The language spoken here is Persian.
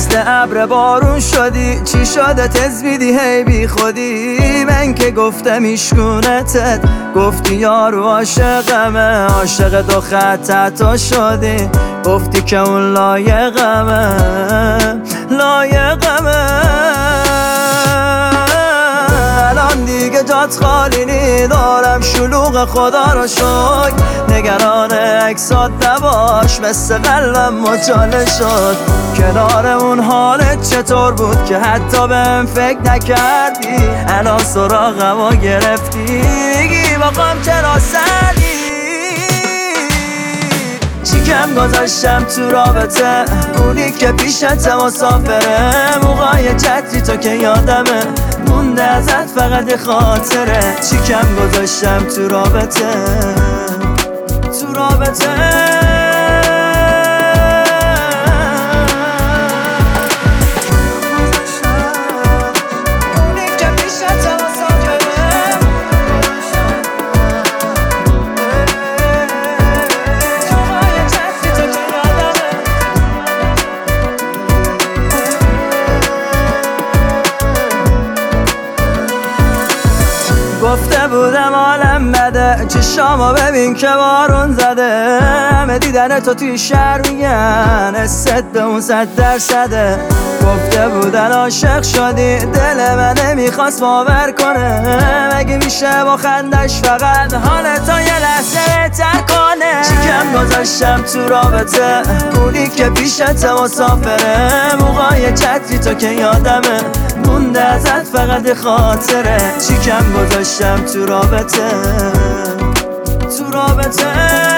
مثل ابر بارون شدی، چی شده تزبیدی هی بی خودی. من که گفتم ایشگونتت، گفتی یارو عاشقمه، عاشق دو خط تو شدی، گفتی که اون لایقمه، لایقمه. الان دیگه جات خالی نی، دارم شلوغ خدا رو شکر. نگران عکسات نباش، مثل قلبم مچاله شد. کنار اون حالت چطور بود که حتی بهم فکر نکردی؟ الان سراغمو گرفتی، میگی باقام چرا سردی؟ چی کم گذاشتم تو رابطه، اونی که پیشت مسافره. موقعای چتری تو که یادمه، مونده ازت فقط خاطره. چی کم گذاشتم تو رابطه، تو رابطه. گفته بودم عالم بده، چشامو ببین که بارون زده. همه دیدن تو توی شهر میگن حست به اون 100%. گفته بودن عاشق شدی، دل من نمیخواست باور کنه. مگه میشه با خندش فقط حال تا یه لحظه بهتر کنه؟ چی کم گذاشتم تو رابطه، اونی که پیشت مسافره. موقعای چتری تو که یادمه، مونده ازت فقط خاطره. چی کم گذاشتم تو رابطه، تو رابطه.